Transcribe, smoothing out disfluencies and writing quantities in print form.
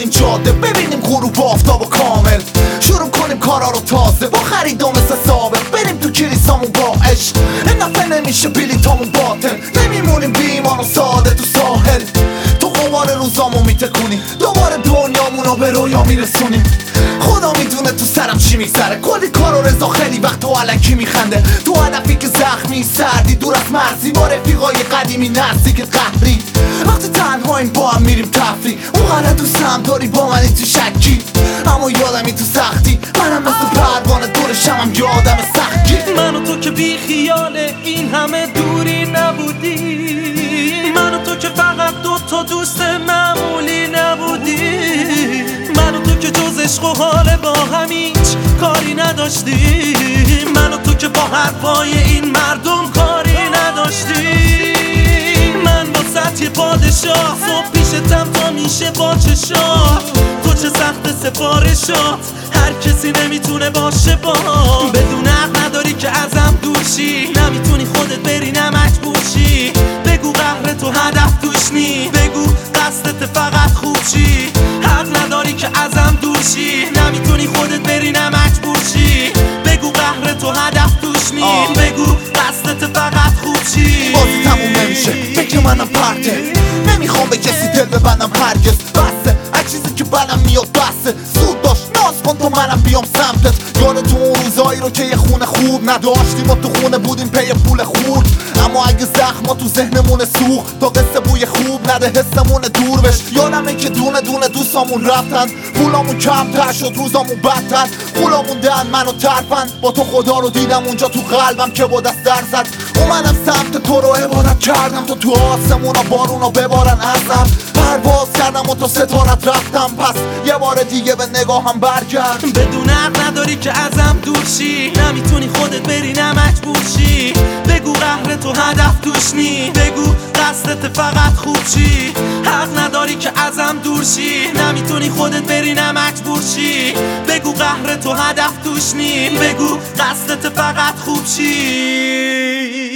بریم جاده ببینیم غروب آفتابو کامل. شروع کنیم کارا رو تازه با خرید و مثل سابق بریم تو کلیسامون با عشق. این دفعه نمیشه بلیطامون باطل، نمیمونیم بی ایمان و ساده تو ساحل. تو قمار روزامو میتکونی دوباره دنیامونو به رویا میرسونیم. خدا میدونه تو سرم چی میگذره، کلی کار و رضا خیلی وقت و علکی میخنده. تو هدفی که زخمی سردی دور از مرزی با رفیقای قدیمی نزدیکت قهری. وقتی تنهاییم با هم میریم تفریح، اونقدر دوستم داری با منی تو شکی. اما یادمی تو سختی منم مثل پروانه دور شمم یادم سختی. من و تو که بی خیال این همه دوری نبودی، من و تو که فقط دو تا دوست معمولی نبودی، من و تو که جز عشق و حال با هم هیچ کاری نداشتی، من و تو که با حرفای این مردم کاری نداشتی. من واسه یه پادشاه صبح پیشتم تا میشه با چشات، تو چه سخت سفارشات هر کسی نمیتونه باشه با. بدون حق نداری که ازم دور شی، نمیتونی خودت بری نه مجبور شی. بگو قهر تو هدف توش نی، بگو قصدت فقط خوب شی. حق نداری که ازم دور شی، نمیتونی خودت بری نه مجبور شی. بگو قهر تو هدف توش نی، بگو قصدت فقط خوب شی. بازی تموم نمیشه فکر منم پرته، نمیخوام به کسی دل ببندم هرگز. بسه هر چیزی که بدم میاد بسه، زود باش ناز کن تا منم بیام سمتت. یادتون اون روزایی رو که یه خونه خوب نداشتیم و تو خونه بودیم پی پول خورد. اما اگه زخما تو ذهنمون سوخت تا قصه بوی خوب نده حسمون دور بش. یادمه که دونه دونه دوستامون رفتن، پولامون کمتر شد روزامون بدتر. پولامون دهن منو ترپن، با تو خدا رو دیدم اونجا تو قلبم که با دست در زد. اومدم سمت تو رو عبادت کردم تا تو آسمونا بارونا ببارن ازم. پرواز کردم و تا ستارت رفتم، پس یه بار دیگه به نگاهم برگرد. بدون حق نداری که ازم دور شی، نمیتونی خودت بری نه مجبور شی. بگو قهر تو هدف توش نی، بگو قصدت فقط خوب شی. حق نداری که ازم دور شی، نمیتونی خودت بری نه مجبور شی. بگو قهر تو هدف توش نی، بگو قصدت فقط خوب شی.